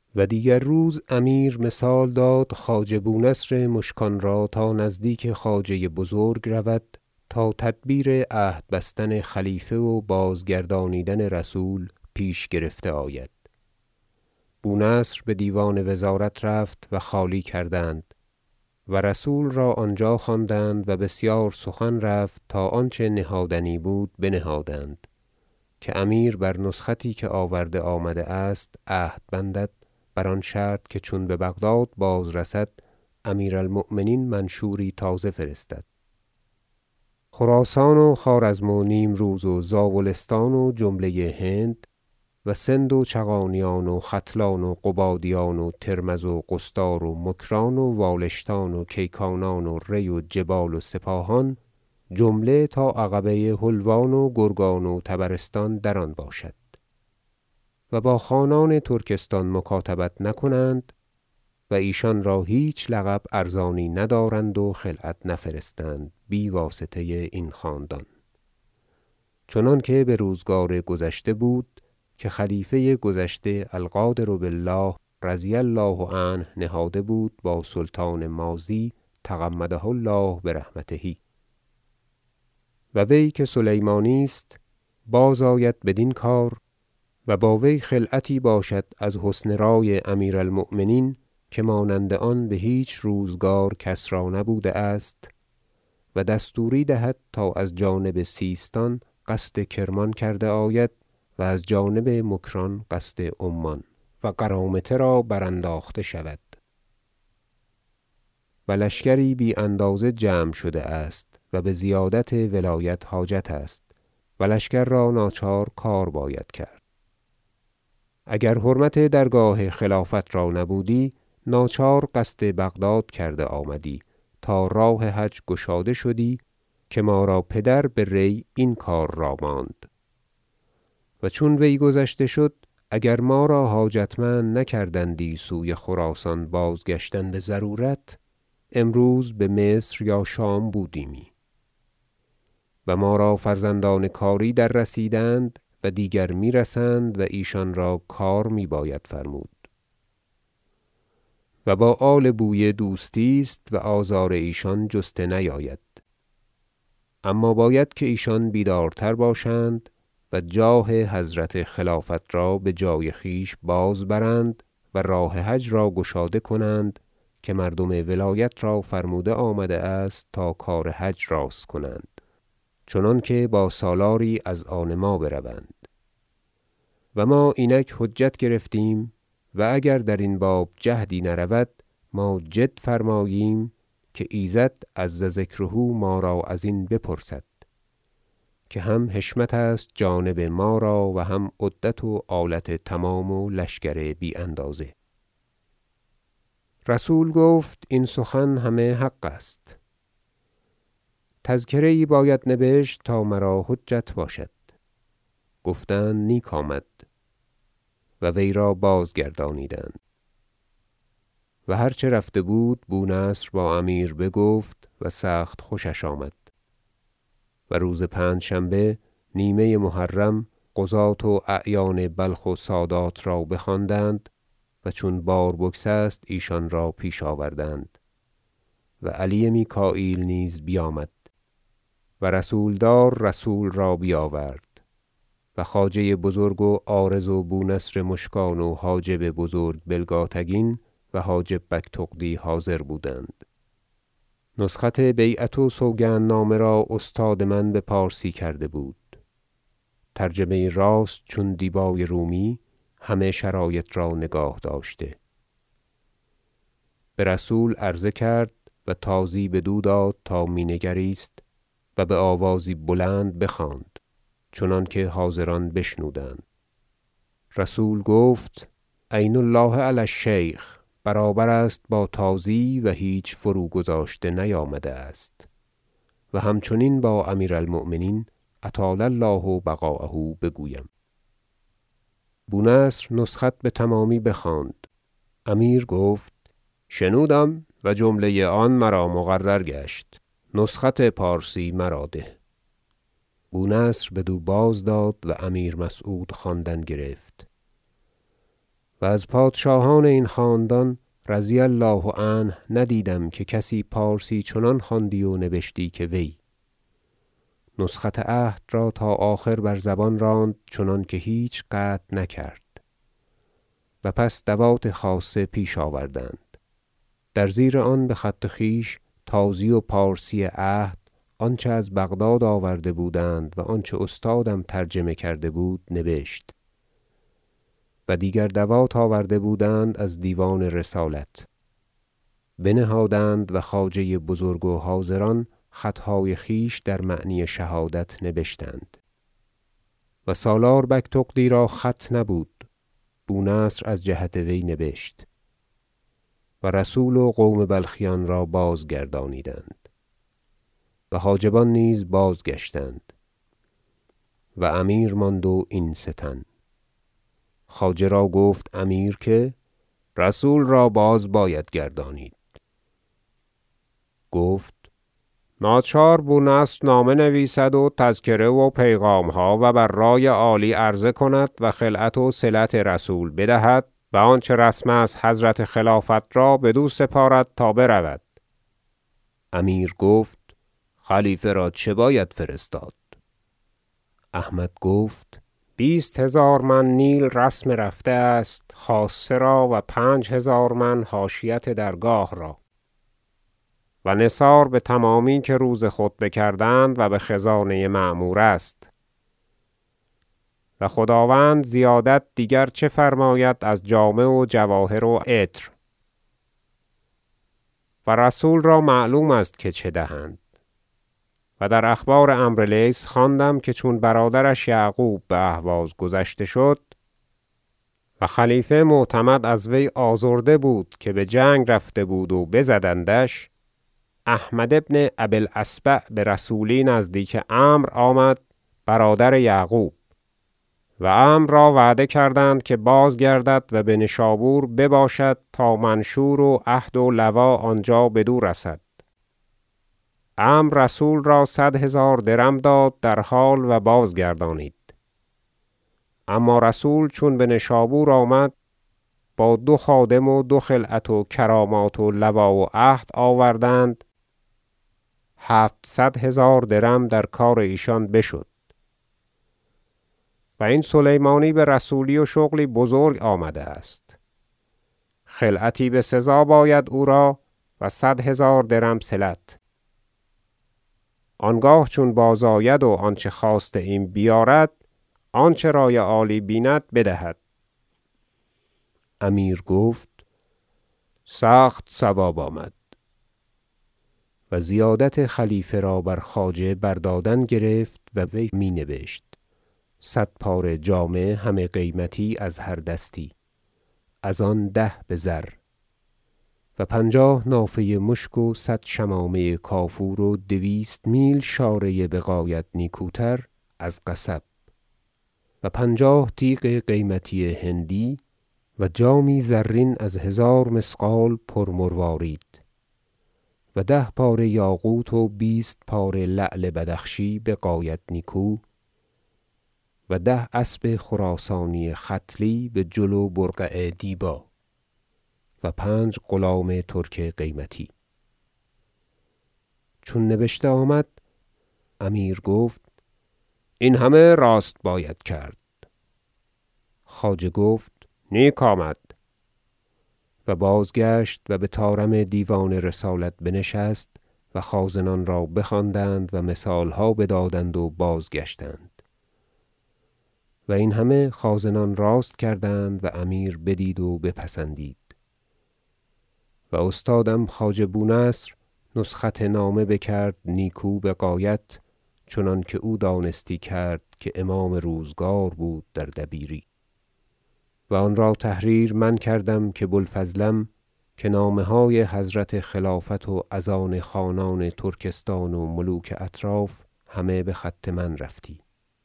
و دیگر روز امیر مثال داد خواجه بونصر مشکان را تا نزدیک خواجه بزرگ رود تا تدبیر عهد بستن خلیفه و بازگردانیدن رسول پیش گرفته آید. بونصر بدیوان وزارت رفت و خالی کردند و رسول را آنجا خواندند و بسیار سخن رفت تا آنچه نهادنی بود بنهادند که امیر بر نسختی که آورده آمده است عهد بندد بر آن شرط که چون ببغداد بازرسد امیر المؤمنین منشوری تازه فرستد. خراسان و خوارزم و نیمروز و زاولستان و جمله هند و سند و چغانیان و ختلان و قبادیان و ترمذ و قصدار و مکران و والشتان و کیکانان و ری و جبال و سپاهان جمله تا عقبه حلوان و گرگان و طبرستان در آن باشد و با خانان ترکستان مکاتبت نکنند و ایشان را هیچ لقب ارزانی ندارند و خلعت نفرستند بی واسطه این خاندان، چنانکه بروزگار گذشته بود که خلیفه گذشته القادر بالله رضی الله عنه نهاده بود با سلطان ماضی تغمده الله برحمته و وی که سلیمانی است بازآید بدین کار و با وی خلعتی باشد از حسن رای امیر المؤمنین که مانند آن بهیچ روزگار کس را نبوده است و دستوری دهد تا از جانب سیستان قصد کرمان کرده آید و از جانب مکران قصد عمان و قرامطه را برانداخته شود و لشکری بی اندازه جمع شده است و بزیادت ولایت حاجت است و لشکر را ناچار کار باید کرد. اگر حرمت درگاه خلافت را نبودی ناچار قصد بغداد کرده آمدی تا راه حج گشاده شدی که ما را پدر به ری این کار را ماند و چون وی گذشته شد اگر ما را حاجتمند نکردندی سوی خراسان بازگشتن بضرورت امروز بمصر یا شام بودیمی و ما را فرزندان کاری در رسیدند و دیگر میرسند و ایشان را کار میباید فرمود و با آل بویه دوستی است و آزار ایشان جسته نیاید، اما باید که ایشان بیدارتر باشند و جاه حضرت خلافت را بجای خویش بازبرند و راه حج را گشاده کنند که مردم ولایت را فرموده آمده است تا کار حج راست کنند چنانکه با سالاری از آن ما بروند و ما اینک حجت گرفتیم و اگر درین باب جهدی نرود ما جد فرماییم که ایزد عز ذکره ما را ازین بپرسد که هم حشمت است جانب ما را و هم عدت و آلت تمام و لشکر بی اندازه. رسول گفت این سخن همه حق است، تذکره یی باید نبشت تا مرا حجت باشد. گفتند نیک آمد و وی را بازگردانیدند و هر چه رفته بود بونصر با امیر بگفت و سخت خوشش آمد و روز پنجشنبه نیمه محرم قضاة و اعیان بلخ و سادات را بخواندند و چون بار بگسست ایشان را پیش آوردند و علی میکاییل نیز بیامد و رسولدار رسول را بیاورد و خواجه بزرگ و عارض و بونصر مشکان و حاجب بزرگ بلگاتگین و حاجب بگتغدی حاضر بودند. نسخت بیعت و سوگندنامه را استاد من بپارسی کرده بود، ترجمه راست چون دیبای رومی همه شرایط را نگاه داشته. برسول عرضه کرد و تازی بدو داد تا می نگریست و بآوازی بلند بخواند چنانکه حاضران بشنودند. رسول گفت عین الله علی الشیخ برابر است با تازی و هیچ فروگذاشته نیامده است و همچنین با امیر المؤمنین اطال الله بقاءه بگویم. بونصر نسخت بتمامی بخواند. امیر گفت شنودم و جمله آن مرا مقرر گشت، نسخت پارسی مرا ده. بونصر بدو بازداد و امیر مسعود خواندن گرفت و از پادشاهان این خاندان رضی الله عنه ندیدم که کسی پارسی چنان خواندی و نبشتی که وی. نسخت عهد را تا آخر بر زبان راند چنانکه هیچ قطع نکرد و پس دوات خاصه پیش آوردند. در زیر آن بخط خویش تازی و پارسی عهد آنچه از بغداد آورده بودند و آنچه استادم ترجمه کرده بود نبشت و دیگر دوات آورده بودند از دیوان رسالت. بنهادند و خواجه بزرگ و حاضران خطهای خویش در معنی شهادت نبشتند و سالار بگتغدی را خط نبود. بونصر از جهت وی نبشت و رسول و قوم بلخیان را بازگردانیدند و حاجبان نیز بازگشتند و امیر ماند و این سه تن. خواجه را گفت امیر که رسول را باز باید گردانید. گفت ناچار بونصر نامه نویسد و تذکره و پیغامها و بر رای عالی عرضه کند و خلعت و صلت رسول بدهد و آنچه رسم است حضرت خلافت را بدو سپارد تا برود. امیر گفت خلیفه را چه باید فرستاد؟ احمد گفت 20,000 من نیل رسم رفته است خاصه را و 5,000 من حاشیت درگاه را و نثار بتمامی که روز خطبه کردند و بخزانه معمور است و خداوند زیادت دیگر چه فرماید از جامه و جواهر و عطر و رسول را معلوم است که چه دهند. و در اخبار عمرو لیث خواندم که چون برادرش یعقوب باهواز گذشته شد و خلیفه معتمد از وی آزرده بود که بجنگ رفته بود و بزدندش، احمد بن ابی الأصبع برسولی نزدیک عمرو آمد برادر یعقوب و عمرو را وعده کردند که بازگردد و بنشابور بباشد تا منشور و عهد و لوا آنجا بدو رسد. عمرو رسول را 100,000 درم داد در حال و بازگردانید. اما رسول چون بنشابور آمد با 2 خادم و 2 خلعت و کرامات و لوا و عهد آوردند 700,000 درم در کار ایشان بشد و این سلیمانی برسولی و شغلی بزرگ آمده است. خلعتی بسزا باید او را و 100,000 درم صلت. آنگاه چون بازآید و آنچه خواسته ایم بیارد آنچه رای عالی بیند بدهد. امیر گفت سخت صواب آمد و زیادت خلیفه را بر خواجه بردادن گرفت و وی می نبشت 100 پاره جامه همه قیمتی از هر دستی، از آن 10 بزر و 50 نافه مشک و 100 شمامه کافور و 200 میل شاره بغایت نیکوتر از قصب و 50 تیغ قیمتی هندی و جامی زرین از 1000 مثقال پر مروارید و 10 پاره یاقوت و 20 پاره لعل بدخشی بغایت نیکو و 10 اسب خراسانی ختلی بجل برقع دیبا و 5 غلام ترک قیمتی. چون نبشته آمد امیر گفت این همه راست باید کرد. خواجه گفت نیک آمد و بازگشت و بطارم دیوان رسالت بنشست و خازنان را بخواندند و مثالها بدادند و بازگشتند و این همه خازنان راست کردند و امیر بدید و بپسندید و استادم خواجه بونصر نسخت نامه بکرد نیکو بغایت چنانکه او دانستی کرد که امام روزگار بود در دبیری و آن را تحریر من کردم که بوالفضلم که نامه های حضرت خلافت و از آن خانان ترکستان و ملوک اطراف همه بخط من رفتی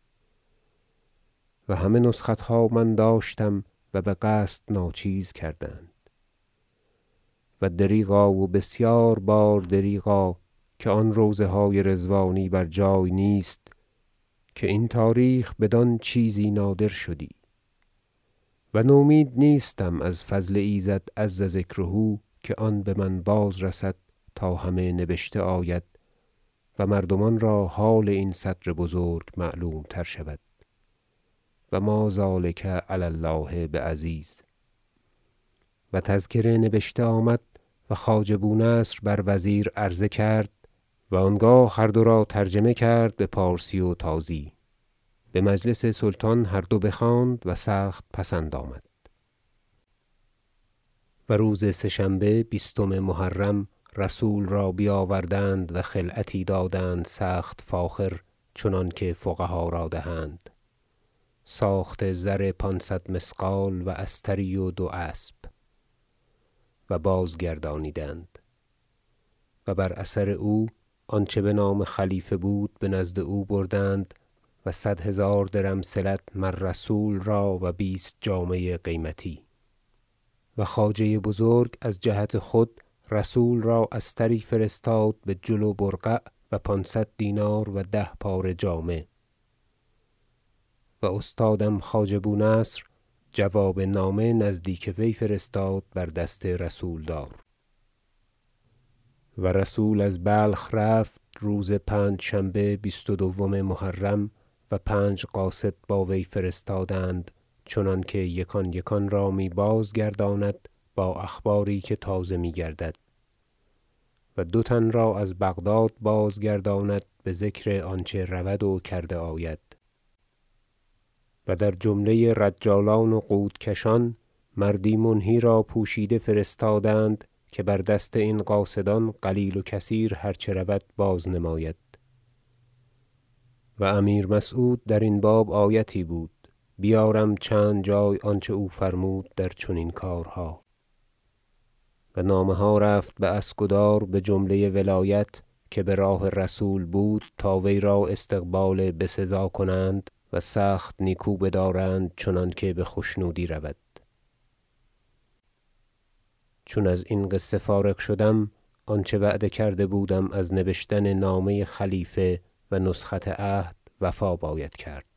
و همه نسختها من داشتم و بقصد ناچیز کردند و دریغا و بسیار بار دریغا که آن روضه های رضوانی بر جای نیست که این تاریخ بدان چیزی نادر شدی و نومید نیستم از فضل ایزد عز ذکره که آن بمن باز رسد تا همه نبشته آید و مردمان را حال این صدر بزرگ معلوم تر شود و ما ذلک علی الله بعزیز. و تذکره نبشته آمد و خواجه بونصر بر وزیر عرضه کرد و آنگاه هر دو را ترجمه کرد به پارسی و تازی. به مجلس سلطان هر دو بخواند و سخت پسند آمد. و روز سه شنبه 20 محرم رسول را بیاوردند و خلعتی دادند سخت فاخر چنانکه فقها را دهند، ساخت زر 500 مثقال و استری و 2 اسب، و بازگردانیدند. و بر اثر او آنچه بنام خلیفه بود به نزد او بردند و 100,000 درمثلث مر رسول را و 20 جامه قیمتی. و خواجه بزرگ از جهت خود رسول را استری فرستاد به جل و برقع و 500 دینار و 10 پاره جامه. و استادم خواجه بونصر جواب نامه نزدیک وی فرستاد بر دست رسولدار. و رسول از بلخ رفت روز پنجشنبه 22 محرم و 5 قاصد با وی فرستادند چنانکه یکان یکان را می بازگرداند با اخباری که تازه میگردد، و 2 تن را از بغداد بازگرداند به ذکر آنچه رود و کرده آید. و در جمله رجالان و قودکشان مردی منهی را پوشیده فرستادند که بر دست این قاصدان قلیل و کثیر هر چه رود بازنماید. و امیر مسعود درین باب آیتی بود، بیارم چند جای آنچه او فرمود در چنین کارها. و نامه ها رفت به اسکدار به جمله ولایت که به راه رسول بود تا وی را استقبال بسزا کنند و سخت نیکو بدارند چنانکه به خشنودی رود. چون از این قصه فارغ شدم آنچه وعده کرده بودم از نبشتن نامه خلیفه و نسخت عهد وفا باید کرد.